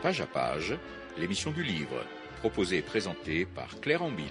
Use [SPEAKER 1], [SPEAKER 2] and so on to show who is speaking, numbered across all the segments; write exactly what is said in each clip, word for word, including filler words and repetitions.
[SPEAKER 1] Page à page, l'émission du livre, proposée et présentée par Claire Ambille.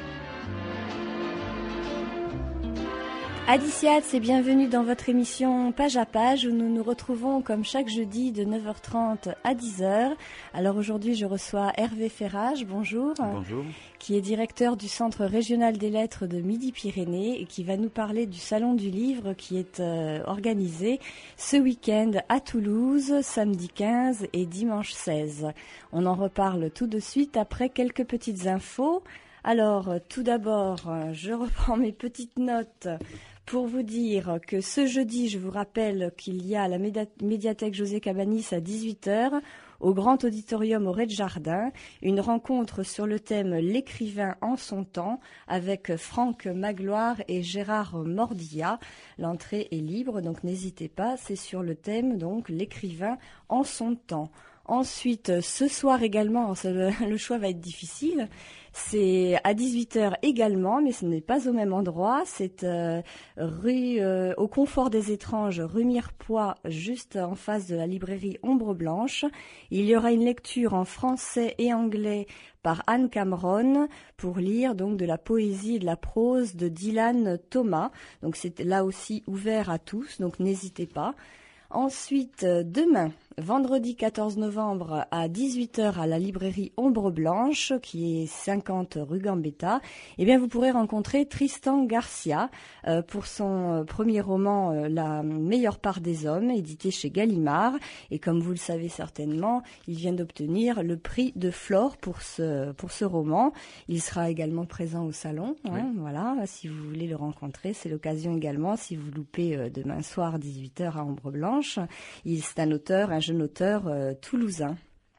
[SPEAKER 2] Adiciats et bienvenue dans votre émission Page à page où nous nous retrouvons comme chaque jeudi de neuf heures trente à dix heures. Alors aujourd'hui je reçois Hervé Ferrage, bonjour.
[SPEAKER 3] Bonjour.
[SPEAKER 2] Qui est directeur du Centre régional des lettres de Midi-Pyrénées et qui va nous parler du Salon du livre qui est euh, organisé ce week-end à Toulouse, samedi quinze et dimanche seize. On en reparle tout de suite après quelques petites infos. Alors tout d'abord, je reprends mes petites notes pour vous dire que ce jeudi, je vous rappelle qu'il y a à la médiathèque José Cabanis à dix-huit heures, au Grand Auditorium au Rez-de-Jardin, une rencontre sur le thème « L'écrivain en son temps » avec Franck Magloire et Gérard Mordillat. L'entrée est libre, donc n'hésitez pas, c'est sur le thème donc « L'écrivain en son temps ». Ensuite, ce soir également, le choix va être difficile, c'est à dix-huit heures également, mais ce n'est pas au même endroit, c'est euh, rue euh, au Confort des Étranges, rue Mirepoix, juste en face de la librairie Ombre Blanche. Il y aura une lecture en français et anglais par Anne Cameron pour lire donc de la poésie et de la prose de Dylan Thomas. Donc c'est là aussi ouvert à tous, donc n'hésitez pas. Ensuite, demain, vendredi quatorze novembre à dix-huit heures à la librairie Ombre Blanche, qui est cinquante rue Gambetta, eh bien vous pourrez rencontrer Tristan Garcia euh, pour son premier roman euh, La meilleure part des hommes, édité chez Gallimard. Et comme vous le savez certainement, il vient d'obtenir le prix de Flore pour ce pour ce roman. Il sera également présent au salon. Hein, oui. Voilà, si vous voulez le rencontrer, c'est l'occasion également. Si vous loupez euh, demain soir dix-huit heures à Ombre Blanche, il c'est un auteur, un jeune auteur euh, toulousain.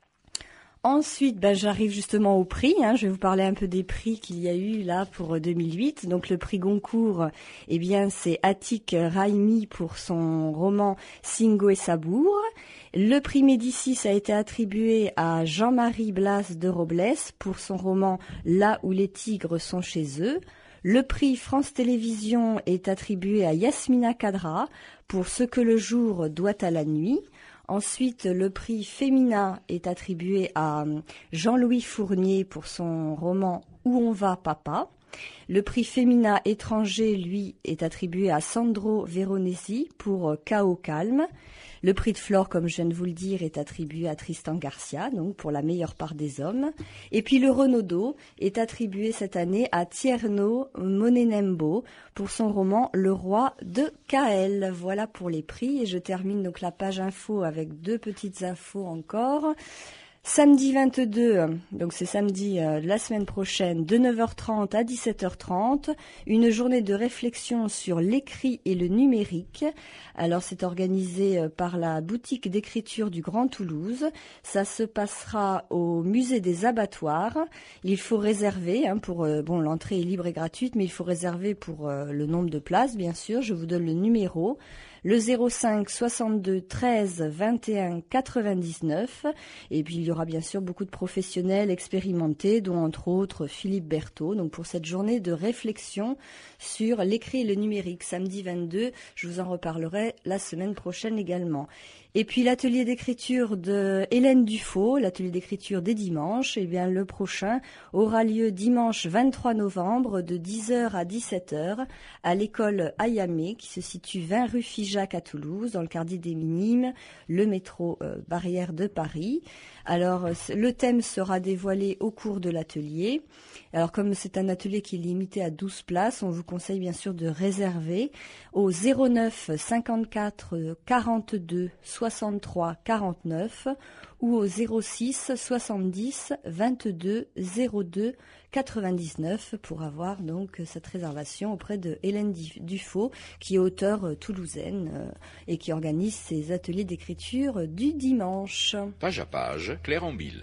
[SPEAKER 2] Ensuite, ben, j'arrive justement au prix. Hein. Je vais vous parler un peu des prix qu'il y a eu là pour deux mille huit. Donc le prix Goncourt, eh bien c'est Atik Raimi pour son roman Singo et Sabour. Le prix Médicis a été attribué à Jean-Marie Blas de Robles pour son roman Là où les tigres sont chez eux. Le prix France Télévisions est attribué à Yasmina Kadra pour Ce que le jour doit à la nuit. Ensuite, le prix Femina est attribué à Jean-Louis Fournier pour son roman Où on va, papa. Le prix Femina étranger, lui, est attribué à Sandro Veronesi pour Chaos calme. Le prix de Flore, comme je viens de vous le dire, est attribué à Tristan Garcia, donc pour La meilleure part des hommes. Et puis le Renaudot est attribué cette année à Tierno Monenembo pour son roman Le roi de Caël. Voilà pour les prix. Et je termine donc la page info avec deux petites infos encore. Samedi vingt-deux, donc c'est samedi euh, la semaine prochaine, de neuf heures trente à dix-sept heures trente, une journée de réflexion sur l'écrit et le numérique. Alors c'est organisé euh, par la boutique d'écriture du Grand Toulouse. Ça se passera au musée des abattoirs. Il faut réserver, hein, pour euh, bon l'entrée est libre et gratuite, mais il faut réserver pour euh, le nombre de places, bien sûr. Je vous donne le numéro. Le zéro cinq soixante-deux treize vingt et un quatre-vingt-dix-neuf. Et puis il y aura bien sûr beaucoup de professionnels expérimentés, dont entre autres Philippe Berthaud. Donc pour cette journée de réflexion sur l'écrit et le numérique, samedi vingt-deux, je vous en reparlerai la semaine prochaine également. Et puis l'atelier d'écriture de Hélène Dufaux, l'atelier d'écriture des dimanches, eh bien le prochain aura lieu dimanche vingt-trois novembre de dix heures à dix-sept heures à l'école Ayamé qui se situe vingt rue Figeac à Toulouse, dans le quartier des Minimes, le métro euh, Barrière de Paris. Alors le thème sera dévoilé au cours de l'atelier. Alors comme c'est un atelier qui est limité à douze places, on vous conseille bien sûr de réserver au zéro neuf cinquante-quatre quarante-deux soixante-trois quarante-neuf ou au zéro six soixante-dix vingt-deux zéro deux quatre-vingt-dix-neuf pour avoir donc cette réservation auprès de Hélène Dufaux qui est auteure toulousaine euh, et qui organise ses ateliers d'écriture du dimanche.
[SPEAKER 1] Page à page, Claire Ambille.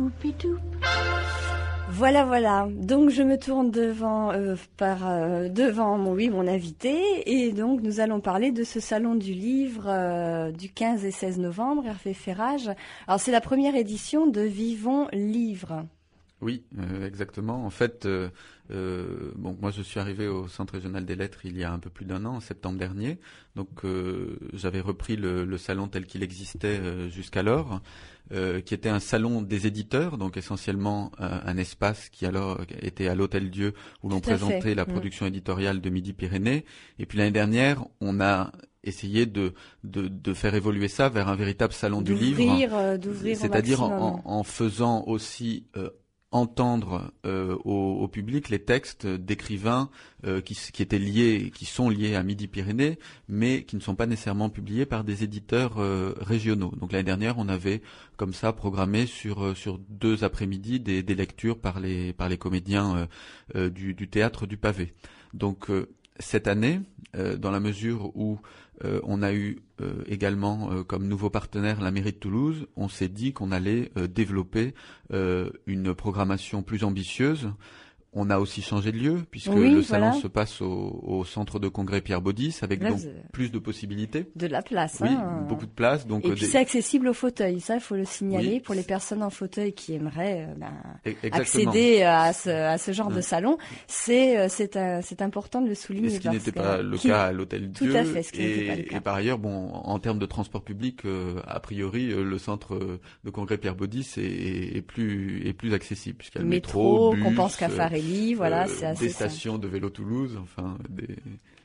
[SPEAKER 2] Voilà, voilà. Donc je me tourne devant, euh, par euh, devant mon oui mon invité et donc nous allons parler de ce salon du livre euh, du quinze et seize novembre, Hervé Ferrage. Alors c'est la première édition de Vivons Livre.
[SPEAKER 3] Oui, euh, exactement. En fait, euh, euh, bon, moi je suis arrivé au Centre régional des lettres il y a un peu plus d'un an, en septembre dernier. Donc euh, j'avais repris le, le salon tel qu'il existait euh, jusqu'alors, euh, qui était un salon des éditeurs, donc essentiellement euh, un espace qui alors était à l'Hôtel-Dieu où l'on présentait fait. la production mmh. éditoriale de Midi-Pyrénées. Et puis l'année dernière, on a essayé de, de, de faire évoluer ça vers un véritable salon
[SPEAKER 2] d'ouvrir,
[SPEAKER 3] du livre,
[SPEAKER 2] euh, d'ouvrir
[SPEAKER 3] c'est-à-dire en, en faisant aussi euh, entendre euh, au, au public les textes d'écrivains euh, qui, qui étaient liés, qui sont liés à Midi-Pyrénées, mais qui ne sont pas nécessairement publiés par des éditeurs euh, régionaux. Donc l'année dernière, on avait comme ça programmé sur sur deux après-midi des, des lectures par les par les comédiens euh, euh, du, du théâtre du Pavé. Donc euh, cette année, euh, dans la mesure où euh, on a eu euh, également euh, comme nouveau partenaire la mairie de Toulouse, on s'est dit qu'on allait euh, développer euh, une programmation plus ambitieuse. On a aussi changé de lieu puisque
[SPEAKER 2] oui,
[SPEAKER 3] le
[SPEAKER 2] voilà.
[SPEAKER 3] salon se passe au, au centre de congrès Pierre Baudis avec
[SPEAKER 2] Là,
[SPEAKER 3] donc plus de possibilités.
[SPEAKER 2] De la place.
[SPEAKER 3] Oui,
[SPEAKER 2] hein.
[SPEAKER 3] beaucoup de place. Donc
[SPEAKER 2] et
[SPEAKER 3] euh,
[SPEAKER 2] puis
[SPEAKER 3] des...
[SPEAKER 2] c'est accessible aux fauteuils, ça il faut le signaler
[SPEAKER 3] oui.
[SPEAKER 2] pour les personnes en fauteuil qui aimeraient euh, ben,
[SPEAKER 3] Exactement.
[SPEAKER 2] accéder à ce, à ce genre
[SPEAKER 3] ouais.
[SPEAKER 2] de salon. C'est euh, c'est un, c'est important de le souligner.
[SPEAKER 3] Et ce qui n'était
[SPEAKER 2] que,
[SPEAKER 3] pas le
[SPEAKER 2] qui...
[SPEAKER 3] cas à l'Hôtel-Dieu.
[SPEAKER 2] Tout à fait, ce qui
[SPEAKER 3] et,
[SPEAKER 2] n'était pas le cas.
[SPEAKER 3] Et par ailleurs, bon, en termes de transport public, euh, a priori, euh, le centre de congrès Pierre Baudis est, est, est plus est plus accessible puisqu'il y a le
[SPEAKER 2] métro,
[SPEAKER 3] métro, bus,
[SPEAKER 2] Compense Caffarelli, voilà,
[SPEAKER 3] euh,
[SPEAKER 2] c'est assez
[SPEAKER 3] des stations
[SPEAKER 2] simple.
[SPEAKER 3] de vélo Toulouse, enfin des.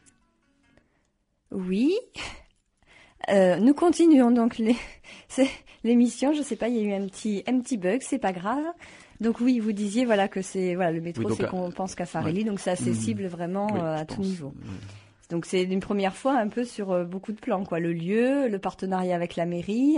[SPEAKER 2] Oui. Euh, nous continuons donc les... l'émission. Je sais pas, il y a eu un petit un petit bug, c'est pas grave. Donc oui, vous disiez voilà que c'est voilà le métro, oui, c'est Compense Caffarelli, ouais. donc c'est accessible mmh. vraiment
[SPEAKER 3] oui,
[SPEAKER 2] euh, à tout
[SPEAKER 3] pense.
[SPEAKER 2] niveau.
[SPEAKER 3] Oui.
[SPEAKER 2] Donc c'est une première fois un peu sur euh, beaucoup de plans, quoi. Le lieu, le partenariat avec la mairie.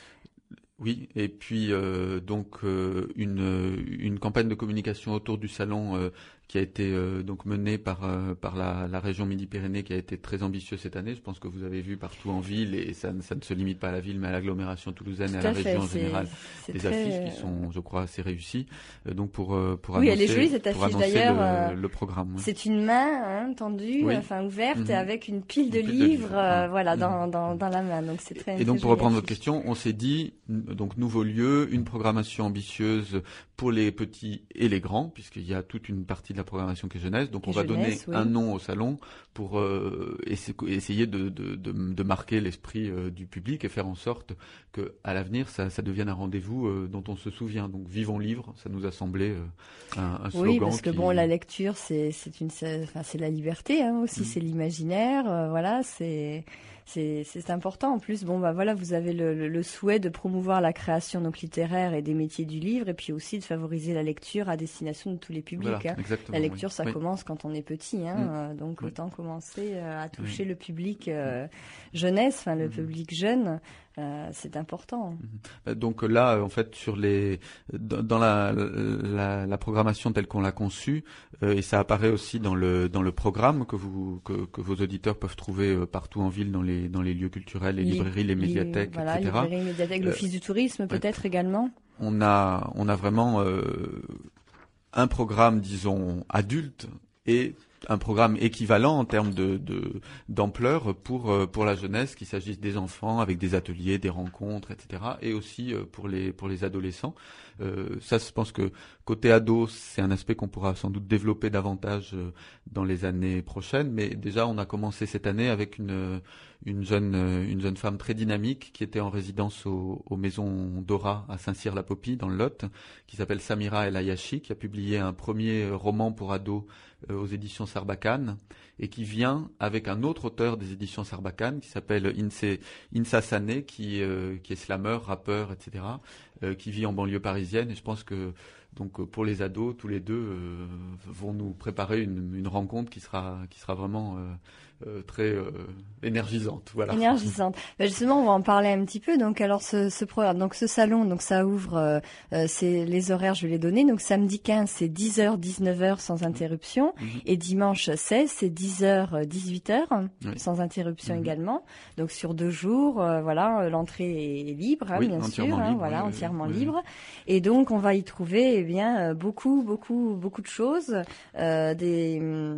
[SPEAKER 3] Oui, et puis euh, donc euh, une une campagne de communication autour du salon euh, qui a été euh, donc menée par euh, par la, la région Midi-Pyrénées, qui a été très ambitieuse cette année. Je pense que vous avez vu partout en ville, et ça, ça ne se limite pas à la ville, mais à l'agglomération toulousaine
[SPEAKER 2] Tout
[SPEAKER 3] et à la
[SPEAKER 2] fait,
[SPEAKER 3] région en général, des
[SPEAKER 2] très...
[SPEAKER 3] affiches qui sont, je crois, assez réussies. Euh, donc pour pour
[SPEAKER 2] oui,
[SPEAKER 3] annoncer,
[SPEAKER 2] elle est jolie, cette affiche, d'ailleurs,
[SPEAKER 3] le, le programme. Oui.
[SPEAKER 2] C'est une main hein, tendue, oui. enfin ouverte, mmh. avec une pile de
[SPEAKER 3] une pile
[SPEAKER 2] livres,
[SPEAKER 3] de livres
[SPEAKER 2] euh,
[SPEAKER 3] mmh.
[SPEAKER 2] voilà, dans, dans dans la main. Donc c'est très.
[SPEAKER 3] Et donc
[SPEAKER 2] très
[SPEAKER 3] pour reprendre
[SPEAKER 2] affiche.
[SPEAKER 3] votre question, on s'est dit donc nouveau lieu, une programmation ambitieuse pour les petits et les grands, puisqu'il y a toute une partie de la programmation qui est jeunesse. Donc on va
[SPEAKER 2] jeunesse,
[SPEAKER 3] donner
[SPEAKER 2] oui.
[SPEAKER 3] un nom au salon pour euh, essayer de, de, de, de marquer l'esprit euh, du public et faire en sorte que à l'avenir ça, ça devienne un rendez-vous euh, dont on se souvient. Donc vivons livre, ça nous a semblé euh, un, un slogan.
[SPEAKER 2] Oui, parce que
[SPEAKER 3] qui...
[SPEAKER 2] bon, la lecture c'est c'est une, c'est, enfin, c'est la liberté hein, aussi, mmh. c'est l'imaginaire, euh, voilà, c'est c'est c'est important. En plus, bon bah voilà, vous avez le, le, le souhait de promouvoir la création donc littéraire et des métiers du livre, et puis aussi de favoriser la lecture à destination de tous les publics.
[SPEAKER 3] Voilà,
[SPEAKER 2] hein. La lecture,
[SPEAKER 3] oui.
[SPEAKER 2] ça
[SPEAKER 3] oui.
[SPEAKER 2] commence quand on est petit, hein, mmh. euh, donc oui. autant commencer euh, à toucher
[SPEAKER 3] oui.
[SPEAKER 2] le public euh, jeunesse, enfin le mmh. public jeune. Euh, c'est important.
[SPEAKER 3] Donc là, en fait, sur les dans la la, la programmation telle qu'on l'a conçue, euh, et ça apparaît aussi dans le dans le programme que vous que, que vos auditeurs peuvent trouver euh, partout en ville, dans les dans les lieux culturels, les, les librairies, les médiathèques,
[SPEAKER 2] voilà,
[SPEAKER 3] et cetera.
[SPEAKER 2] Librairies, médiathèques, l'office
[SPEAKER 3] euh,
[SPEAKER 2] du tourisme peut-être ouais. également.
[SPEAKER 3] On a on a vraiment euh, un programme, disons, adulte et un programme équivalent en termes de, de d'ampleur pour pour la jeunesse, qu'il s'agisse des enfants avec des ateliers, des rencontres, et cetera, et aussi pour les pour les adolescents. Euh, ça, je pense que côté ado, c'est un aspect qu'on pourra sans doute développer davantage dans les années prochaines. Mais déjà, on a commencé cette année avec une une jeune une jeune femme très dynamique qui était en résidence au, aux Maisons Dora à Saint-Cyr-la-Popie dans le Lot, qui s'appelle Samira El Ayashi, qui a publié un premier roman pour ados euh, aux éditions Sarbacane, et qui vient avec un autre auteur des éditions Sarbacane qui s'appelle Inse, Insa Sané, qui euh, qui est slammer, rappeur, et cetera, euh, qui vit en banlieue parisienne. Et je pense que donc pour les ados, tous les deux euh, vont nous préparer une, une rencontre qui sera qui sera vraiment euh, Euh, très euh, énergisante, voilà.
[SPEAKER 2] Énergisante. Ben justement, on va en parler un petit peu. Donc, alors ce, ce programme, donc ce salon, donc ça ouvre, euh, euh, c'est les horaires, je vais les donner. Donc samedi quinze, c'est dix heures dix-neuf heures sans interruption, mmh. et dimanche seize, c'est dix dix heures, dix-huit heures,
[SPEAKER 3] oui.
[SPEAKER 2] sans interruption
[SPEAKER 3] mmh.
[SPEAKER 2] également. Donc sur deux jours, euh, voilà, l'entrée est libre, hein,
[SPEAKER 3] oui,
[SPEAKER 2] bien sûr,
[SPEAKER 3] libre,
[SPEAKER 2] hein, voilà,
[SPEAKER 3] oui,
[SPEAKER 2] entièrement
[SPEAKER 3] oui.
[SPEAKER 2] libre. Et donc on va y trouver, eh bien, beaucoup, beaucoup, beaucoup de choses, euh, des,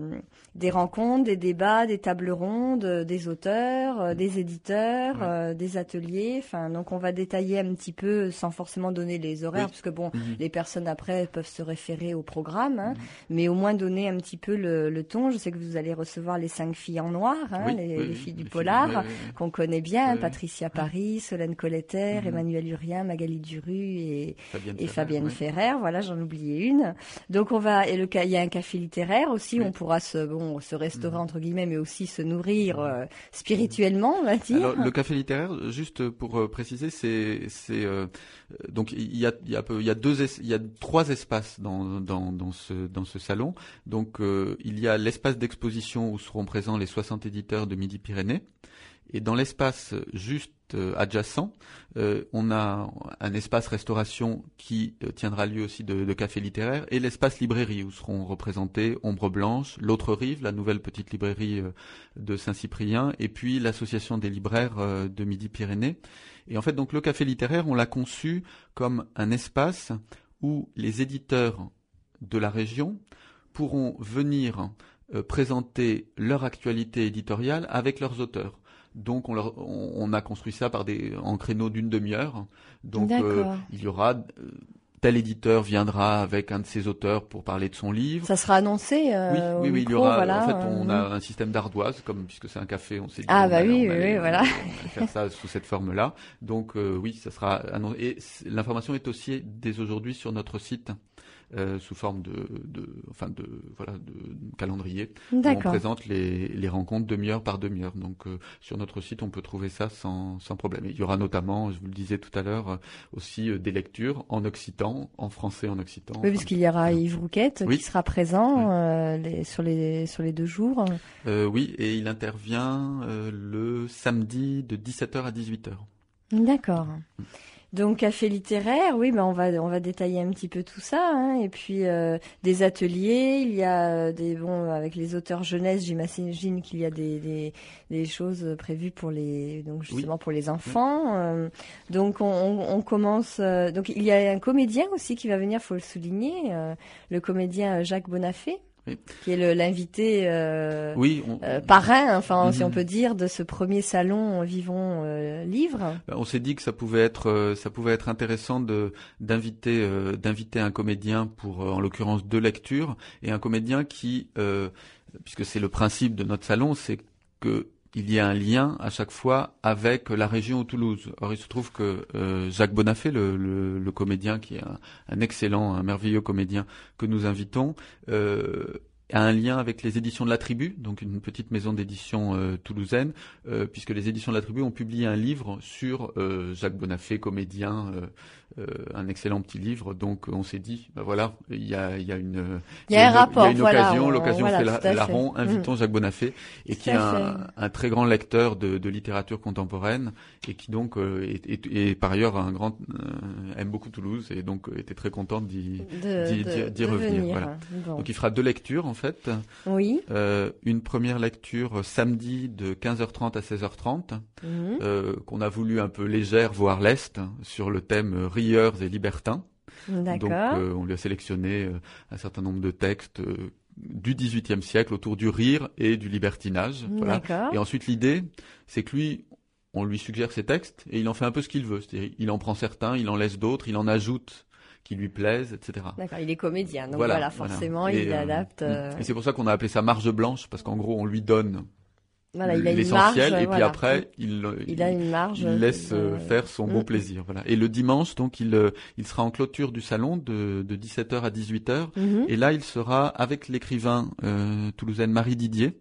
[SPEAKER 2] des rencontres, des débats, des tables rondes, des auteurs, euh, des éditeurs, oui. euh, des ateliers. Enfin, donc on va détailler un petit peu, sans forcément donner les horaires, oui. parce que bon, mmh. les personnes après peuvent se référer au programme, hein, mmh. mais au moins donner un petit peu le, le ton. Je sais que vous allez recevoir les cinq filles en noir, hein, oui, les, oui, les filles du les polar, filles, oui, oui. qu'on connaît bien, oui, Patricia oui. Paris, Solène Colletter, mmh. Emmanuel Urien, Magali Duru et Fabienne, et Ferrer, Fabienne oui. Ferrer. Voilà, j'en oubliais une. Donc on va, et le il y a un café littéraire aussi, oui. on pourra se, bon, se restaurer mmh. entre guillemets, mais aussi se nourrir euh, spirituellement, on va dire.
[SPEAKER 3] Alors le café littéraire, juste pour euh, préciser, c'est, c'est euh, donc il y a, il y a, il y a deux, es, il y a trois espaces dans dans dans ce dans ce salon. Donc euh, il y a l'espace d'exposition où seront présents les soixante éditeurs de Midi-Pyrénées. Et dans l'espace juste euh, adjacent, euh, on a un espace restauration qui euh, tiendra lieu aussi de, de café littéraire et l'espace librairie où seront représentés Ombre Blanche, L'Autre Rive, la nouvelle petite librairie euh, de Saint-Cyprien et puis l'association des libraires euh, de Midi-Pyrénées. Et en fait, donc le café littéraire, on l'a conçu comme un espace où les éditeurs de la région pourront venir euh, présenter leur actualité éditoriale avec leurs auteurs. Donc on, leur, on, on a construit ça par des en créneaux d'une demi-heure. Donc euh, il y aura euh, tel éditeur viendra avec un de ses auteurs pour parler de son livre.
[SPEAKER 2] Ça sera annoncé. Euh,
[SPEAKER 3] oui,
[SPEAKER 2] au
[SPEAKER 3] oui, oui,
[SPEAKER 2] micro,
[SPEAKER 3] il y aura.
[SPEAKER 2] Voilà,
[SPEAKER 3] en fait,
[SPEAKER 2] euh,
[SPEAKER 3] on a un système d'ardoise, comme puisque c'est un café, on s'est dit.
[SPEAKER 2] Ah
[SPEAKER 3] on
[SPEAKER 2] bah
[SPEAKER 3] allait,
[SPEAKER 2] oui,
[SPEAKER 3] on allait,
[SPEAKER 2] oui,
[SPEAKER 3] on
[SPEAKER 2] voilà.
[SPEAKER 3] allait, on allait faire ça sous cette forme-là. Donc euh, oui, ça sera annoncé. Et l'information est aussi dès aujourd'hui sur notre site. Euh, sous forme de, de, enfin de, voilà, de calendrier.
[SPEAKER 2] D'accord.
[SPEAKER 3] Où on présente les, les rencontres demi-heure par demi-heure. Donc euh, sur notre site, on peut trouver ça sans, sans problème. Et il y aura notamment, je vous le disais tout à l'heure, euh, aussi euh, des lectures en occitan, en français en occitan.
[SPEAKER 2] Oui, puisqu'il y aura Yves Rouquette
[SPEAKER 3] oui.
[SPEAKER 2] qui sera présent
[SPEAKER 3] oui.
[SPEAKER 2] euh, les, sur les sur les deux jours.
[SPEAKER 3] Euh, oui, et il intervient euh, le samedi de dix-sept heures à dix-huit heures.
[SPEAKER 2] D'accord. Donc café littéraire, oui, ben on va on va détailler un petit peu tout ça, hein. Et puis euh, des ateliers, il y a des bon avec les auteurs jeunesse, j'imagine qu'il y a des, des des choses prévues pour les donc justement oui. pour les enfants. Oui. Euh, donc on, on, on commence euh, donc il y a un comédien aussi qui va venir, faut le souligner, euh, le comédien Jacques Bonafé. Oui. Qui est le, l'invité euh,
[SPEAKER 3] oui, on,
[SPEAKER 2] euh, parrain, enfin, mm-hmm. si on peut dire, de ce premier salon Vivons euh, Livre.
[SPEAKER 3] On s'est dit que ça pouvait être, euh, ça pouvait être intéressant de d'inviter, euh, d'inviter un comédien pour, euh, en l'occurrence, deux lectures et un comédien qui, euh, puisque c'est le principe de notre salon, c'est que il y a un lien à chaque fois avec la région de Toulouse. Or, il se trouve que euh, Jacques Bonafé, le, le, le comédien, qui est un, un excellent, un merveilleux comédien que nous invitons, euh, a un lien avec les éditions de la Tribu, donc une petite maison d'édition euh, toulousaine, euh, puisque les éditions de la Tribu ont publié un livre sur euh, Jacques Bonafé, comédien, euh, euh, un excellent petit livre. Donc on s'est dit, bah voilà, il y a, il y a une,
[SPEAKER 2] il y a un
[SPEAKER 3] une,
[SPEAKER 2] rapport,
[SPEAKER 3] il y a une
[SPEAKER 2] voilà,
[SPEAKER 3] occasion,
[SPEAKER 2] on,
[SPEAKER 3] l'occasion
[SPEAKER 2] voilà,
[SPEAKER 3] fait la, la rond, invitons mmh. Jacques Bonafé, et
[SPEAKER 2] tout
[SPEAKER 3] qui est un, un très grand lecteur de, de littérature contemporaine, et qui donc euh, est, est, est par ailleurs un grand euh, aime beaucoup Toulouse, et donc euh, était très content d'y,
[SPEAKER 2] de,
[SPEAKER 3] d'y,
[SPEAKER 2] de,
[SPEAKER 3] d'y, d'y revenir.
[SPEAKER 2] Venir.
[SPEAKER 3] Voilà.
[SPEAKER 2] Bon.
[SPEAKER 3] Donc il fera deux lectures en fait.
[SPEAKER 2] Oui.
[SPEAKER 3] Euh, une première lecture samedi de quinze heures trente à seize heures trente, mmh. euh, qu'on a voulu un peu légère, voire leste, sur le thème euh, rieurs et libertins.
[SPEAKER 2] D'accord.
[SPEAKER 3] Donc euh, on lui a sélectionné euh, un certain nombre de textes euh, du dix-huitième siècle autour du rire et du libertinage. Voilà. Et ensuite l'idée, c'est que lui, on lui suggère ses textes et il en fait un peu ce qu'il veut. C'est-à-dire, il en prend certains, il en laisse d'autres, il en ajoute qui lui plaisent, et cetera.
[SPEAKER 2] D'accord, il est comédien, donc voilà, voilà forcément, voilà. Et, il euh, adapte. Euh...
[SPEAKER 3] Et c'est pour ça qu'on a appelé ça marge blanche, parce qu'en gros, on lui donne
[SPEAKER 2] voilà, il a
[SPEAKER 3] l'essentiel,
[SPEAKER 2] une marge,
[SPEAKER 3] et puis
[SPEAKER 2] voilà.
[SPEAKER 3] après, il,
[SPEAKER 2] il, il, a une marge,
[SPEAKER 3] il laisse euh, faire son mmh. bon plaisir. Voilà. Et le dimanche, donc, il, il sera en clôture du salon de, de dix-sept heures à dix-huit heures, mmh. et là, il sera avec l'écrivain euh, toulousaine Marie Didier.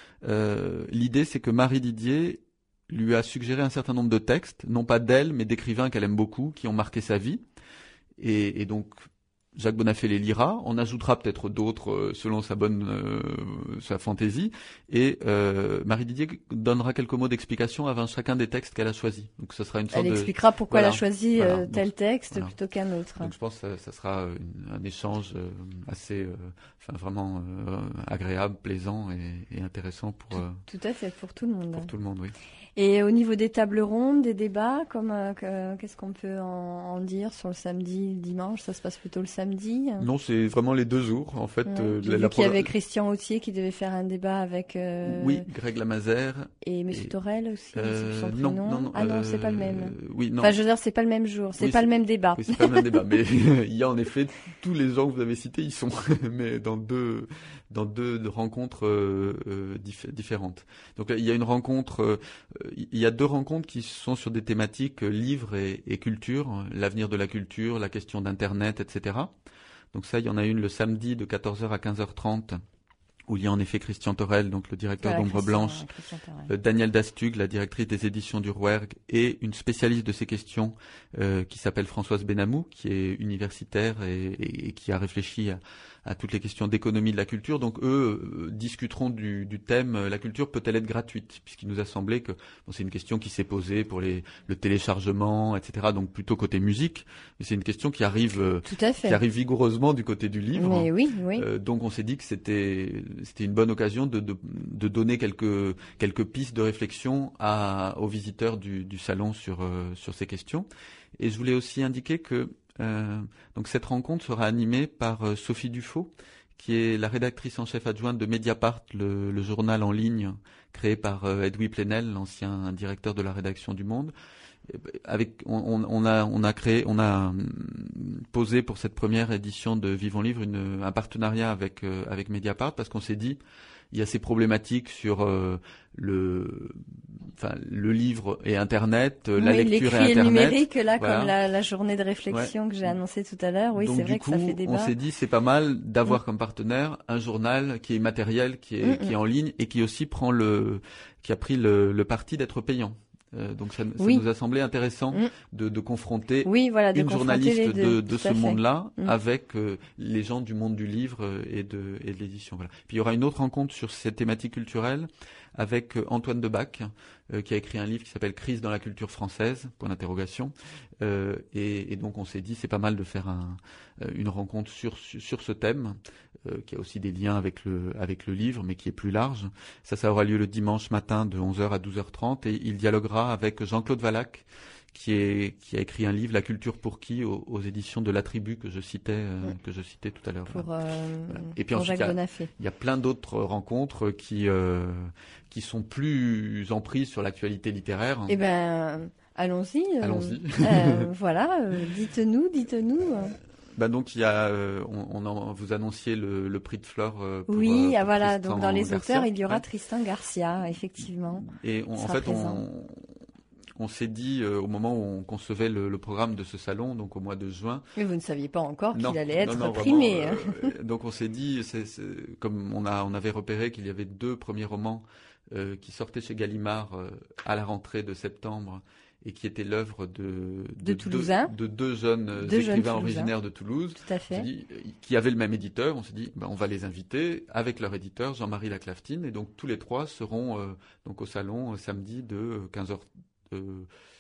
[SPEAKER 3] Euh, l'idée, c'est que Marie Didier lui a suggéré un certain nombre de textes, non pas d'elle, mais d'écrivains qu'elle aime beaucoup, qui ont marqué sa vie. Et, et donc, Jacques Bonafé les lira, on ajoutera peut-être d'autres euh, selon sa bonne euh, sa fantaisie, et euh, Marie Didier donnera quelques mots d'explication avant chacun des textes qu'elle a choisis. Donc ça sera une sorte
[SPEAKER 2] Elle
[SPEAKER 3] de...
[SPEAKER 2] expliquera pourquoi
[SPEAKER 3] voilà.
[SPEAKER 2] elle a choisi
[SPEAKER 3] Voilà.
[SPEAKER 2] euh, tel
[SPEAKER 3] Donc,
[SPEAKER 2] texte
[SPEAKER 3] voilà.
[SPEAKER 2] plutôt qu'un autre.
[SPEAKER 3] Donc je pense que ça, ça sera une, un échange euh, assez, euh, enfin vraiment euh, agréable, plaisant et, et intéressant pour
[SPEAKER 2] tout,
[SPEAKER 3] euh,
[SPEAKER 2] tout à fait pour tout le monde.
[SPEAKER 3] pour tout le monde, oui.
[SPEAKER 2] Et au niveau des tables rondes, des débats, comme euh, que, qu'est-ce qu'on peut en, en dire sur le samedi, le dimanche? Ça se passe plutôt le samedi?
[SPEAKER 3] Non, c'est vraiment les deux jours en fait.
[SPEAKER 2] Ouais.
[SPEAKER 3] Euh,
[SPEAKER 2] J'ai
[SPEAKER 3] la,
[SPEAKER 2] vu
[SPEAKER 3] la
[SPEAKER 2] qu'il y
[SPEAKER 3] pro...
[SPEAKER 2] avait Christian Autier qui devait faire un débat avec. Euh...
[SPEAKER 3] Oui, Greg Lamazère.
[SPEAKER 2] Et Monsieur
[SPEAKER 3] et...
[SPEAKER 2] Torel aussi.
[SPEAKER 3] Euh,
[SPEAKER 2] c'est son
[SPEAKER 3] non,
[SPEAKER 2] prénom.
[SPEAKER 3] non, non,
[SPEAKER 2] ah non,
[SPEAKER 3] euh,
[SPEAKER 2] c'est pas le même.
[SPEAKER 3] Oui, non.
[SPEAKER 2] Enfin, je veux dire, c'est pas le même jour, c'est
[SPEAKER 3] oui,
[SPEAKER 2] pas
[SPEAKER 3] c'est...
[SPEAKER 2] le même débat.
[SPEAKER 3] Oui, c'est pas le même débat, mais il y a en effet tous les gens que vous avez cités, ils sont, mais dans deux, dans deux rencontres euh, euh, diff- différentes. Donc il y a une rencontre, euh, il y a deux rencontres qui sont sur des thématiques euh, livres et, et culture, l'avenir de la culture, la question d'internet, et cetera. Donc ça, il y en a une le samedi de quatorze heures à quinze heures trente. Où il y a en effet Christian Torel, donc le directeur
[SPEAKER 2] voilà,
[SPEAKER 3] d'Ombre Blanche, euh, Danielle Dastug, la directrice des éditions du Rouergue, et une spécialiste de ces questions euh, qui s'appelle Françoise Benamou, qui est universitaire et, et, et qui a réfléchi à, à toutes les questions d'économie de la culture. Donc eux euh, discuteront du, du thème euh, la culture peut-elle être gratuite, puisqu'il nous a semblé que bon, c'est une question qui s'est posée pour les, le téléchargement, et cetera. Donc plutôt côté musique, mais c'est une question qui arrive, euh,
[SPEAKER 2] Tout à fait.
[SPEAKER 3] qui arrive vigoureusement du côté du livre.
[SPEAKER 2] Mais oui, oui.
[SPEAKER 3] Euh, donc on s'est dit que c'était c'était une bonne occasion de, de, de donner quelques quelques pistes de réflexion à, aux visiteurs du, du salon sur euh, sur ces questions. Et je voulais aussi indiquer que euh, donc cette rencontre sera animée par euh, Sophie Dufaux, qui est la rédactrice en chef adjointe de Mediapart, le, le journal en ligne créé par euh, Edoui Plenel, l'ancien directeur de la rédaction du Monde. Avec, on, on a, on a créé, on a posé pour cette première édition de Vivons Livre une, un partenariat avec euh, avec Mediapart, parce qu'on s'est dit il y a ces problématiques sur euh, le, enfin le livre et Internet, euh,
[SPEAKER 2] oui,
[SPEAKER 3] la lecture et Internet.
[SPEAKER 2] L'écrit et le numérique, là,
[SPEAKER 3] voilà.
[SPEAKER 2] comme la, la journée de réflexion
[SPEAKER 3] ouais.
[SPEAKER 2] que j'ai annoncée tout à l'heure. Oui,
[SPEAKER 3] donc,
[SPEAKER 2] c'est vrai
[SPEAKER 3] coup,
[SPEAKER 2] que ça fait débat.
[SPEAKER 3] On s'est dit c'est pas mal d'avoir mmh. comme partenaire un journal qui est matériel, qui est, mmh. qui est en ligne et qui aussi prend le, qui a pris le, le parti d'être payant. Euh, donc ça, ça
[SPEAKER 2] oui.
[SPEAKER 3] nous a semblé intéressant mmh. de, de confronter
[SPEAKER 2] oui, voilà, de
[SPEAKER 3] une
[SPEAKER 2] confronter
[SPEAKER 3] journaliste
[SPEAKER 2] deux,
[SPEAKER 3] de, de ce monde-là mmh. avec euh, les gens du monde du livre et de, et de l'édition. Voilà. Puis il y aura une autre rencontre sur cette thématique culturelle avec euh, Antoine Debac, euh, qui a écrit un livre qui s'appelle Crise dans la culture française, point d'interrogation. Euh, et, et donc on s'est dit c'est pas mal de faire un, euh, une rencontre sur, sur, sur ce thème, euh, qui a aussi des liens avec le, avec le livre, mais qui est plus large. Ça, ça aura lieu le dimanche matin de onze heures à douze heures trente, et il dialoguera avec Jean-Claude Valac, qui est qui a écrit un livre La culture pour qui aux, aux éditions de La Tribu que je citais euh, que je citais tout à l'heure.
[SPEAKER 2] Pour, euh,
[SPEAKER 3] voilà. Et puis
[SPEAKER 2] pour
[SPEAKER 3] ensuite,
[SPEAKER 2] Jacques
[SPEAKER 3] il y,
[SPEAKER 2] Bonafé.
[SPEAKER 3] il y a plein d'autres rencontres qui euh, qui sont plus en prise sur l'actualité littéraire.
[SPEAKER 2] Eh ben, allons-y. Euh,
[SPEAKER 3] allons-y.
[SPEAKER 2] euh, voilà, euh, dites-nous, dites-nous.
[SPEAKER 3] Bah donc il y a, euh, on, on en, vous annonciez le, le prix de Flore. Euh, pour,
[SPEAKER 2] oui,
[SPEAKER 3] euh,
[SPEAKER 2] ah, voilà.
[SPEAKER 3] Tristan
[SPEAKER 2] donc dans les
[SPEAKER 3] Garcia.
[SPEAKER 2] auteurs, il y aura
[SPEAKER 3] ouais.
[SPEAKER 2] Tristan Garcia, effectivement.
[SPEAKER 3] Et on, en fait, présent. on On s'est dit euh, au moment où on concevait le, le programme de ce salon, donc au mois de juin.
[SPEAKER 2] Mais vous ne saviez pas encore
[SPEAKER 3] non,
[SPEAKER 2] qu'il allait être
[SPEAKER 3] non, non,
[SPEAKER 2] primé.
[SPEAKER 3] Vraiment, euh, donc on s'est dit, c'est, c'est, comme on a, on avait repéré qu'il y avait deux premiers romans euh, qui sortaient chez Gallimard euh, à la rentrée de septembre et qui étaient l'œuvre de,
[SPEAKER 2] de, de, Toulousains.
[SPEAKER 3] de, de deux jeunes
[SPEAKER 2] deux
[SPEAKER 3] écrivains
[SPEAKER 2] jeunes
[SPEAKER 3] originaires de Toulouse.
[SPEAKER 2] Tout à fait.
[SPEAKER 3] Dit, qui avaient le même éditeur. On s'est dit, ben, on va les inviter avec leur éditeur Jean-Marie Laclaftine, et donc tous les trois seront euh, donc au salon euh, samedi de quinze heures. Euh,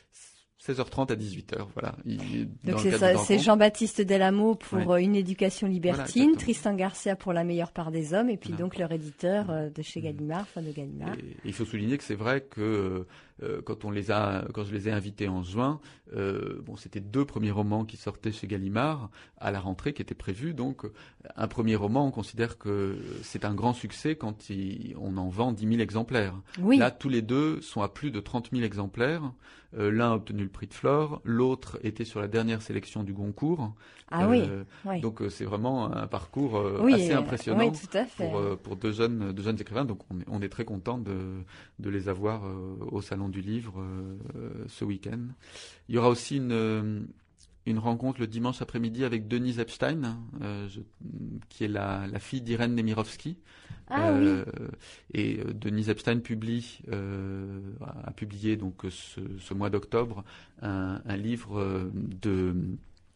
[SPEAKER 3] seize heures trente à dix-huit heures, voilà. Il,
[SPEAKER 2] donc c'est, ça, c'est Jean-Baptiste Delamo pour ouais. une éducation libertine, voilà, Tristan Garcia pour La meilleure part des hommes, et puis voilà. donc leur éditeur euh, de chez Gallimard, enfin de Gallimard.
[SPEAKER 3] Et, et il faut souligner que c'est vrai que euh, quand on les a, quand je les ai invités en juin, euh, bon, c'était deux premiers romans qui sortaient chez Gallimard à la rentrée qui étaient prévus. Donc, un premier roman, on considère que c'est un grand succès quand il, on en vend dix mille exemplaires.
[SPEAKER 2] Oui.
[SPEAKER 3] Là, tous les deux sont à plus de trente mille exemplaires. Euh, l'un a obtenu le prix de Flore, l'autre était sur la dernière sélection du Goncourt.
[SPEAKER 2] Ah euh, oui, oui.
[SPEAKER 3] Donc euh, c'est vraiment un parcours euh,
[SPEAKER 2] oui,
[SPEAKER 3] assez impressionnant
[SPEAKER 2] oui, tout à fait.
[SPEAKER 3] pour, euh, pour deux jeunes, deux jeunes écrivains. Donc on est, on est très content de, de les avoir euh, au Salon du Livre euh, ce week-end. Il y aura aussi une, une rencontre le dimanche après-midi avec Denise Epstein, euh, je, qui est la, la fille d'Irène Nemirovsky.
[SPEAKER 2] Ah,
[SPEAKER 3] euh,
[SPEAKER 2] oui.
[SPEAKER 3] Et euh, Denise Epstein publie, euh, a publié donc ce, ce mois d'octobre un, un livre de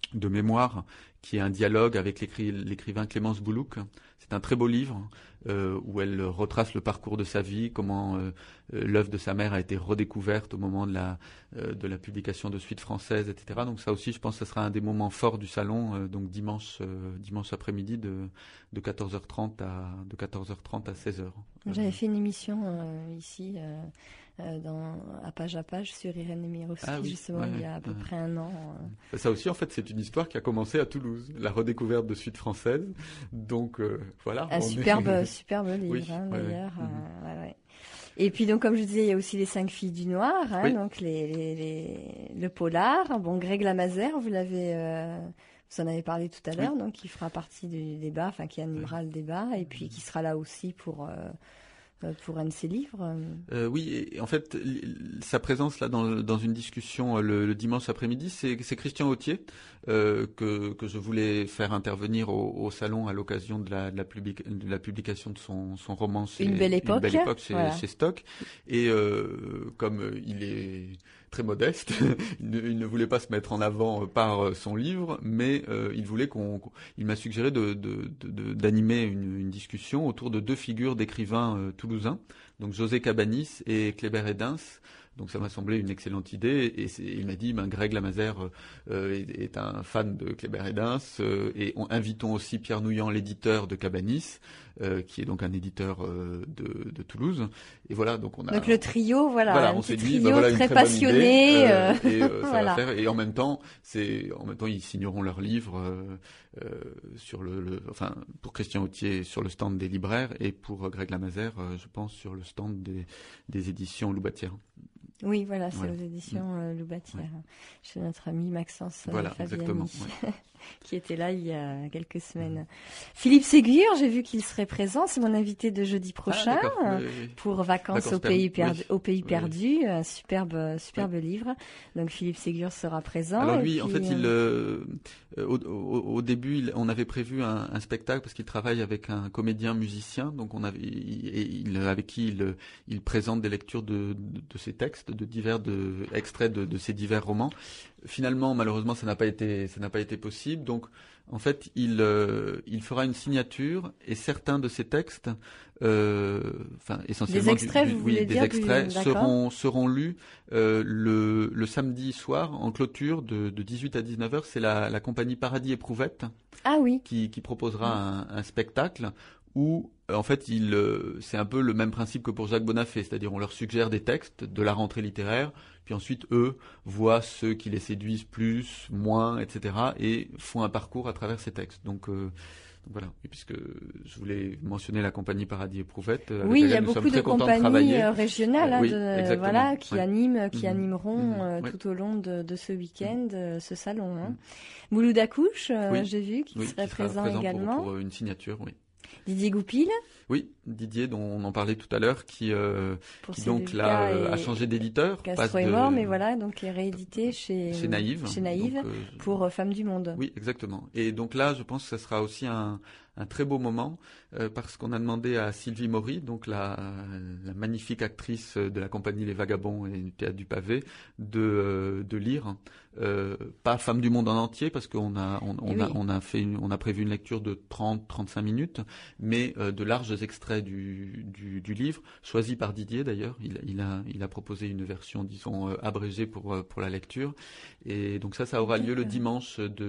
[SPEAKER 3] de mémoire, qui est un dialogue avec l'écri- l'écrivain Clémence Boulouk. C'est un très beau livre euh, où elle retrace le parcours de sa vie, comment euh, l'œuvre de sa mère a été redécouverte au moment de la, euh, de la publication de Suite française, et cetera. Donc ça aussi, je pense que ce sera un des moments forts du salon, euh, donc dimanche, euh, dimanche après-midi de, de quatorze heures trente à, de quatorze heures trente à seize heures.
[SPEAKER 2] J'avais fait une émission euh, ici euh, euh, dans, à page à page sur Irène Nemirovsky, ah, oui, justement, ouais, il y a à peu ouais. près un an.
[SPEAKER 3] Euh. Ça aussi, en fait, c'est une histoire qui a commencé à Toulouse, la redécouverte de Suite française. Donc euh, voilà.
[SPEAKER 2] Un superbe, est... superbe livre, oui, hein, ouais, d'ailleurs. Ouais. Euh, ouais, ouais. Et puis donc, comme je disais, il y a aussi les Cinq filles du Noir, hein, oui. donc les, les, les, le polar. Bon, Greg Lamazer, vous l'avez, euh, vous en avez parlé tout à l'heure, oui. donc qui fera partie du débat, enfin qui animera oui. le débat, et puis qui sera là aussi pour. Euh, pour un de ses livres.
[SPEAKER 3] Euh, oui, et en fait, sa présence là dans, dans une discussion le, le dimanche après-midi, c'est, c'est Christian Autier euh, que, que je voulais faire intervenir au, au salon à l'occasion de la, de la, public, de la publication de son, son roman chez,
[SPEAKER 2] Une belle époque,
[SPEAKER 3] Une belle époque chez, voilà. chez Stock. Et euh, comme il est très modeste, il, ne, il ne voulait pas se mettre en avant par son livre, mais euh, il voulait qu'on, qu'on il m'a suggéré de, de, de, de, d'animer une, une discussion autour de deux figures d'écrivains euh, toulousains, donc José Cabanis et Kléber Hedins. Donc ça m'a semblé une excellente idée, et c'est, il m'a dit ben Greg Lamazer euh, est, est un fan de Kléber Hedins, euh, et on, invitons aussi Pierre Nouillan, l'éditeur de Cabanis, euh, qui est donc un éditeur euh, de, de Toulouse. Et voilà, donc on a
[SPEAKER 2] donc le trio, voilà,
[SPEAKER 3] voilà
[SPEAKER 2] un
[SPEAKER 3] on
[SPEAKER 2] petit
[SPEAKER 3] s'est dit,
[SPEAKER 2] trio
[SPEAKER 3] ben voilà,
[SPEAKER 2] très
[SPEAKER 3] très
[SPEAKER 2] passionné,
[SPEAKER 3] idée,
[SPEAKER 2] euh,
[SPEAKER 3] euh, et euh, ça
[SPEAKER 2] voilà.
[SPEAKER 3] va faire. Et en même temps, c'est en même temps ils signeront leur livre euh, euh, sur le, le, enfin pour Christian Autier sur le stand des libraires, et pour Greg Lamazer, euh, je pense sur le stand des, des éditions Loubatière.
[SPEAKER 2] Oui, voilà, c'est
[SPEAKER 3] voilà.
[SPEAKER 2] aux éditions euh, Loubatière, ouais. chez notre ami Maxence euh,
[SPEAKER 3] voilà,
[SPEAKER 2] Fabiani,
[SPEAKER 3] exactement, ouais.
[SPEAKER 2] qui était là il y a quelques semaines. Mmh. Philippe Ségur, j'ai vu qu'il serait présent, c'est mon invité de jeudi prochain ah, oui, oui. pour Vacances, Vacances au, pays perdu, oui. au pays perdu, oui. un superbe, superbe oui. livre. Donc Philippe Ségur sera présent.
[SPEAKER 3] Alors lui,
[SPEAKER 2] puis,
[SPEAKER 3] en fait, il, euh, au, au, au début, il, on avait prévu un, un spectacle parce qu'il travaille avec un comédien musicien, donc on avait, il, il, avec qui il, il présente des lectures de, de, de ses textes, de divers de, extraits de, de ses divers romans. Finalement, malheureusement, ça n'a pas été, ça n'a pas été possible. Donc, en fait, il, euh, il fera une signature, et certains de ses textes, euh, enfin essentiellement
[SPEAKER 2] des extraits,
[SPEAKER 3] du, du,
[SPEAKER 2] vous
[SPEAKER 3] oui,
[SPEAKER 2] voulez
[SPEAKER 3] des
[SPEAKER 2] dire
[SPEAKER 3] extraits
[SPEAKER 2] du...
[SPEAKER 3] seront seront lus euh, le, le samedi soir en clôture de, de dix-huit à dix-neuf heures. C'est la, la compagnie Paradis Éprouvette
[SPEAKER 2] ah oui.
[SPEAKER 3] qui, qui proposera mmh. un, un spectacle où en fait, il, euh, c'est un peu le même principe que pour Jacques Bonafé, c'est-à-dire on leur suggère des textes de la rentrée littéraire, puis ensuite eux voient ceux qui les séduisent plus, moins, et cetera, et font un parcours à travers ces textes. Donc, euh, donc voilà. Et puisque je voulais mentionner la compagnie Paradis Éprouvette,
[SPEAKER 2] oui, il y a beaucoup de compagnies de régionales, hein,
[SPEAKER 3] oui,
[SPEAKER 2] de, voilà, qui
[SPEAKER 3] ouais.
[SPEAKER 2] animent, qui
[SPEAKER 3] mmh.
[SPEAKER 2] animeront
[SPEAKER 3] mmh.
[SPEAKER 2] euh,
[SPEAKER 3] ouais.
[SPEAKER 2] tout au long de, de ce week-end, euh, ce salon. Hein. Mmh. Mouloud Akouche, euh,
[SPEAKER 3] oui.
[SPEAKER 2] j'ai vu, qui
[SPEAKER 3] oui,
[SPEAKER 2] serait
[SPEAKER 3] qui
[SPEAKER 2] présent,
[SPEAKER 3] présent
[SPEAKER 2] également.
[SPEAKER 3] Pour, pour une signature, oui.
[SPEAKER 2] Didier Goupil.
[SPEAKER 3] Oui, Didier, dont on en parlait tout à l'heure, qui, euh, qui donc là euh, a changé d'éditeur.
[SPEAKER 2] Castro est mort, mais voilà, donc est réédité chez,
[SPEAKER 3] chez Naïve,
[SPEAKER 2] chez Naïve donc, euh, pour euh, Femmes du Monde.
[SPEAKER 3] Oui, exactement. Et donc là, je pense que ce sera aussi un, un très beau moment, euh, parce qu'on a demandé à Sylvie Maury, donc la, la magnifique actrice de la compagnie Les Vagabonds et du Théâtre du Pavé, de, euh, de lire, euh, pas Femmes du Monde en entier, parce qu'on a, on, on, oui. a, on a fait une, on a prévu une lecture de trente à trente-cinq minutes, mais euh, de larges extraits du, du, du livre, choisis par Didier d'ailleurs. Il, il, a, il a proposé une version, disons, euh, abrégée pour, euh, pour la lecture. Et donc ça, ça aura lieu le dimanche de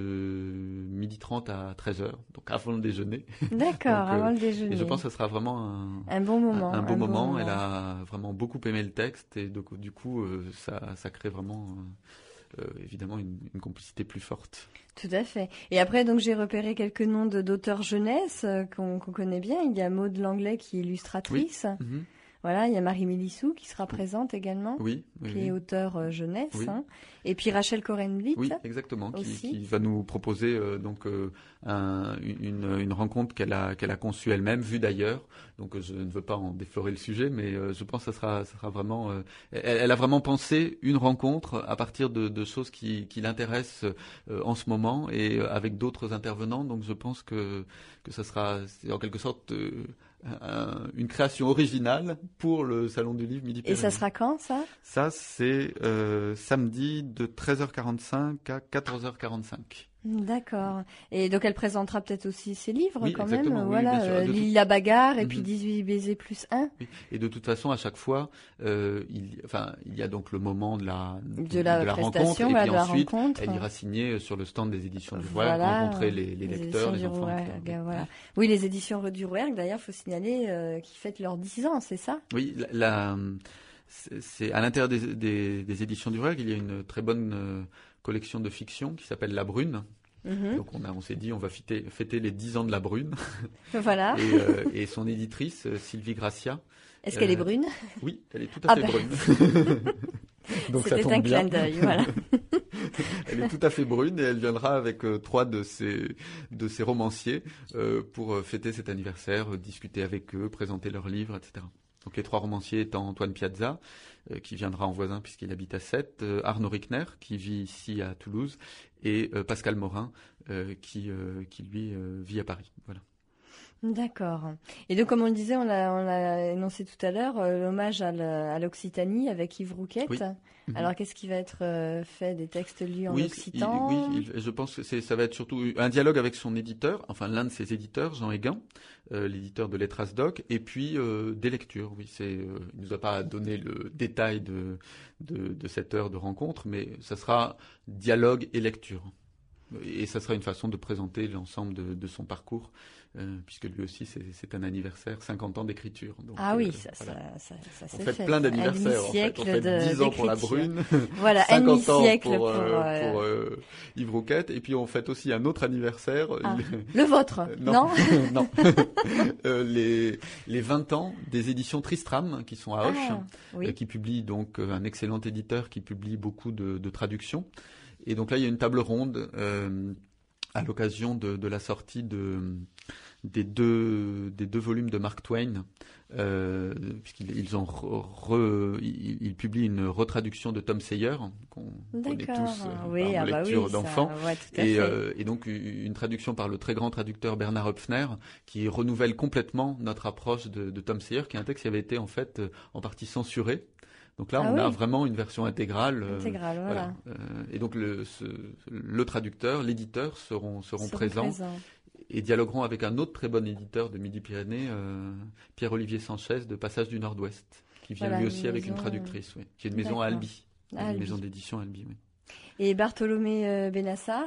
[SPEAKER 3] midi trente à treize heures, donc avant le déjeuner.
[SPEAKER 2] D'accord, donc, avant euh, le déjeuner.
[SPEAKER 3] Et je pense que ce sera vraiment un,
[SPEAKER 2] un bon moment.
[SPEAKER 3] Un, un beau
[SPEAKER 2] un
[SPEAKER 3] moment.
[SPEAKER 2] Bon
[SPEAKER 3] Elle
[SPEAKER 2] moment.
[SPEAKER 3] a vraiment beaucoup aimé le texte, et donc, du coup, euh, ça, ça crée vraiment... Euh, Euh, évidemment une, une complicité plus forte.
[SPEAKER 2] Tout à fait. Et après, donc j'ai repéré quelques noms de, d'auteurs jeunesse euh, qu'on, qu'on connaît bien. Il y a Maude Langlais qui est illustratrice. Oui. Mm-hmm. Voilà, il y a Marie Mélissou qui sera présente également,
[SPEAKER 3] oui, oui,
[SPEAKER 2] qui
[SPEAKER 3] oui.
[SPEAKER 2] est auteure euh, jeunesse.
[SPEAKER 3] Oui.
[SPEAKER 2] Hein. Et puis Rachel Corenblit.
[SPEAKER 3] Oui, exactement, qui, qui va nous proposer euh, donc euh, un, une, une rencontre qu'elle a qu'elle a conçue elle-même, vue d'ailleurs. Donc euh, je ne veux pas en déflorer le sujet, mais euh, je pense que ça sera ça sera vraiment. Euh, elle, elle a vraiment pensé une rencontre à partir de, de choses qui, qui l'intéressent euh, en ce moment, et euh, avec d'autres intervenants. Donc je pense que que ça sera c'est en quelque sorte euh, Un, une création originale pour le Salon du Livre Midi-Pyrénées.
[SPEAKER 2] Et ça sera quand, ça
[SPEAKER 3] Ça, c'est euh, samedi de treize heures quarante-cinq à quatorze heures quarante-cinq.
[SPEAKER 2] D'accord. Et donc elle présentera peut-être aussi ses livres
[SPEAKER 3] oui,
[SPEAKER 2] quand
[SPEAKER 3] exactement,
[SPEAKER 2] même.
[SPEAKER 3] Oui,
[SPEAKER 2] voilà,
[SPEAKER 3] bien sûr.
[SPEAKER 2] euh,
[SPEAKER 3] De
[SPEAKER 2] Lily
[SPEAKER 3] tout...
[SPEAKER 2] la bagarre et mm-hmm. puis dix-huit baisers plus un.
[SPEAKER 3] Oui. Et de toute façon, à chaque fois, euh, il, enfin, il y a donc le moment de la, de,
[SPEAKER 2] de la,
[SPEAKER 3] de la rencontre, et
[SPEAKER 2] voilà,
[SPEAKER 3] puis ensuite,
[SPEAKER 2] rencontre.
[SPEAKER 3] elle ira signer sur le stand des éditions du
[SPEAKER 2] voilà,
[SPEAKER 3] Rouergue, rencontrer les, les, les lecteurs, les enfants.
[SPEAKER 2] Rouergue, voilà. Oui, les éditions du Rouergue, d'ailleurs, il faut signaler euh, qu'ils fêtent leurs dix ans, c'est ça?
[SPEAKER 3] Oui, la, la, c'est, c'est à l'intérieur des, des, des éditions du Rouergue, il y a une très bonne euh, collection de fiction qui s'appelle La Brune. Mmh. Donc on, a, on s'est dit on va fêter, fêter les dix ans de La Brune.
[SPEAKER 2] Voilà.
[SPEAKER 3] Et, euh, et son éditrice, Sylvie Gracia.
[SPEAKER 2] Est-ce euh, qu'elle est brune?
[SPEAKER 3] Oui, elle est tout à ah fait bah. brune.
[SPEAKER 2] Donc C'était ça tombe un bien. Clin d'œil, voilà.
[SPEAKER 3] Elle est tout à fait brune et elle viendra avec euh, trois de ses, de ses romanciers euh, pour euh, fêter cet anniversaire, euh, discuter avec eux, présenter leurs livres, et cetera. Donc les trois romanciers étant Antoine Piazza, euh, qui viendra en voisin puisqu'il habite à Sète, euh, Arnaud Rickner, qui vit ici à Toulouse, et euh, Pascal Morin, euh, qui, euh, qui lui euh, vit à Paris. Voilà.
[SPEAKER 2] D'accord. Et donc, comme on le disait, on l'a, on l'a énoncé tout à l'heure, euh, l'hommage à, la, à l'Occitanie avec Yves Rouquette.
[SPEAKER 3] Oui.
[SPEAKER 2] Alors, qu'est-ce qui va être euh, fait, des textes lus en
[SPEAKER 3] oui,
[SPEAKER 2] occitan?
[SPEAKER 3] il, Oui, il, je pense que c'est, ça va être surtout un dialogue avec son éditeur, enfin l'un de ses éditeurs, Jean Héguin, euh, l'éditeur de Lettres Doc, et puis euh, des lectures. Oui, c'est, euh, il nous a pas donné le détail de, de, de cette heure de rencontre, mais ça sera dialogue et lecture. Et ça sera une façon de présenter l'ensemble de, de son parcours, euh, puisque lui aussi, c'est, c'est un anniversaire, cinquante ans d'écriture. Donc,
[SPEAKER 2] ah oui,
[SPEAKER 3] euh,
[SPEAKER 2] ça,
[SPEAKER 3] voilà.
[SPEAKER 2] ça, ça, ça
[SPEAKER 3] On
[SPEAKER 2] s'est
[SPEAKER 3] fait
[SPEAKER 2] fait.
[SPEAKER 3] plein d'anniversaires. En fait. On fait
[SPEAKER 2] de,
[SPEAKER 3] dix ans pour La Brune,
[SPEAKER 2] voilà,
[SPEAKER 3] cinquante ans
[SPEAKER 2] pour,
[SPEAKER 3] pour, euh,
[SPEAKER 2] euh...
[SPEAKER 3] pour euh, Yves Rouquette, et puis on fête aussi un autre anniversaire.
[SPEAKER 2] Ah, le vôtre, euh, non?
[SPEAKER 3] Non, euh, les, les vingt ans des éditions Tristram, qui sont à Auch, ah, oui. euh, qui publient donc euh, un excellent éditeur qui publie beaucoup de, de traductions. Et donc là, il y a une table ronde euh, à l'occasion de, de la sortie de, des, deux, des deux volumes de Mark Twain, euh, puisqu'ils ils ont re, re, ils, ils publient une retraduction de Tom Sawyer, qu'on connaît tous euh,
[SPEAKER 2] oui,
[SPEAKER 3] par
[SPEAKER 2] ah bah
[SPEAKER 3] lecture
[SPEAKER 2] oui,
[SPEAKER 3] d'enfants,
[SPEAKER 2] ça, ouais,
[SPEAKER 3] et, euh, et donc une traduction par le très grand traducteur Bernard Höpfner, qui renouvelle complètement notre approche de, de Tom Sawyer, qui est un texte qui avait été en fait en partie censuré. Donc là, ah on oui. a vraiment une version intégrale.
[SPEAKER 2] Intégrale, euh, voilà.
[SPEAKER 3] voilà. Euh, et donc le, ce, le traducteur, l'éditeur seront, seront, seront présents, présents et dialogueront avec un autre très bon éditeur de Midi-Pyrénées, euh, Pierre-Olivier Sanchez de Passage du Nord-Ouest, qui vient voilà, lui aussi avec maison... une traductrice, oui, qui est une maison D'accord. à Albi,
[SPEAKER 2] ah,
[SPEAKER 3] une
[SPEAKER 2] Albi.
[SPEAKER 3] maison d'édition à Albi. Oui.
[SPEAKER 2] Et Bartholomé euh, Benassar?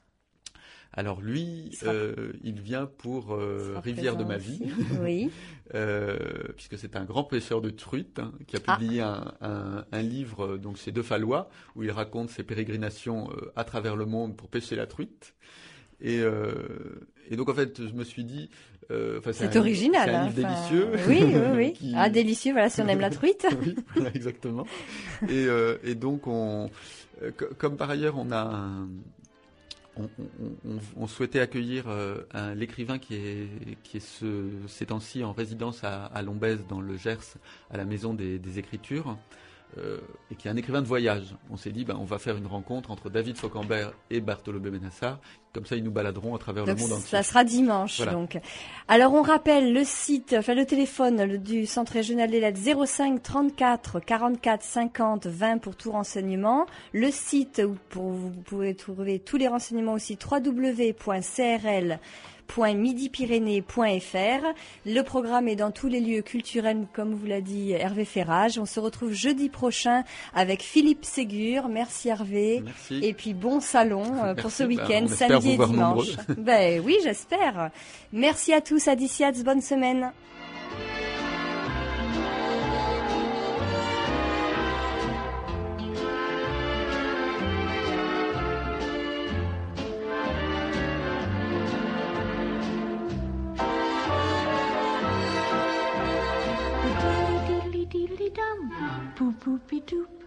[SPEAKER 3] Alors lui, il, sera... euh, il vient pour euh, Rivière de ma vie,
[SPEAKER 2] oui.
[SPEAKER 3] euh, puisque c'est un grand pêcheur de truites hein, qui a publié ah. un, un, un livre, donc chez Defallois, où il raconte ses pérégrinations euh, à travers le monde pour pêcher la truite. Et, euh, et donc en fait, je me suis dit, euh, c'est,
[SPEAKER 2] c'est un, original,
[SPEAKER 3] c'est un
[SPEAKER 2] hein,
[SPEAKER 3] livre délicieux.
[SPEAKER 2] Oui, oui, oui. qui... Ah, délicieux, voilà, si on aime la truite.
[SPEAKER 3] Oui, voilà, exactement. Et, euh, et donc on, euh, comme par ailleurs, on a un On, on, on, on souhaitait accueillir euh, un, l'écrivain qui est, qui est ce, ces temps-ci en résidence à, à Lombez, dans le Gers, à la Maison des, des Écritures, euh, et qui est un écrivain de voyage. On s'est dit, ben, on va faire une rencontre entre David Fauquembert et Bartholomé Benassar. Comme ça, ils nous baladeront à travers
[SPEAKER 2] donc
[SPEAKER 3] le monde entier.
[SPEAKER 2] Ça sera dimanche, voilà. Donc. Alors, on rappelle le site, enfin le téléphone le, du Centre régional des lettres zéro cinq trente-quatre quarante-quatre cinquante vingt pour tout renseignement. Le site où pour, vous pouvez trouver tous les renseignements aussi w w w point c r l point midi pyrénées point f r. Le programme est dans tous les lieux culturels, comme vous l'a dit Hervé Ferrage. On se retrouve jeudi prochain avec Philippe Ségur. Merci Hervé.
[SPEAKER 3] Merci.
[SPEAKER 2] Et puis bon salon
[SPEAKER 3] Merci.
[SPEAKER 2] pour ce week-end,
[SPEAKER 3] ben,
[SPEAKER 2] samedi et dimanche. Ben oui, j'espère. Merci à tous, à d'ici, bonne semaine. Boop boopy doop.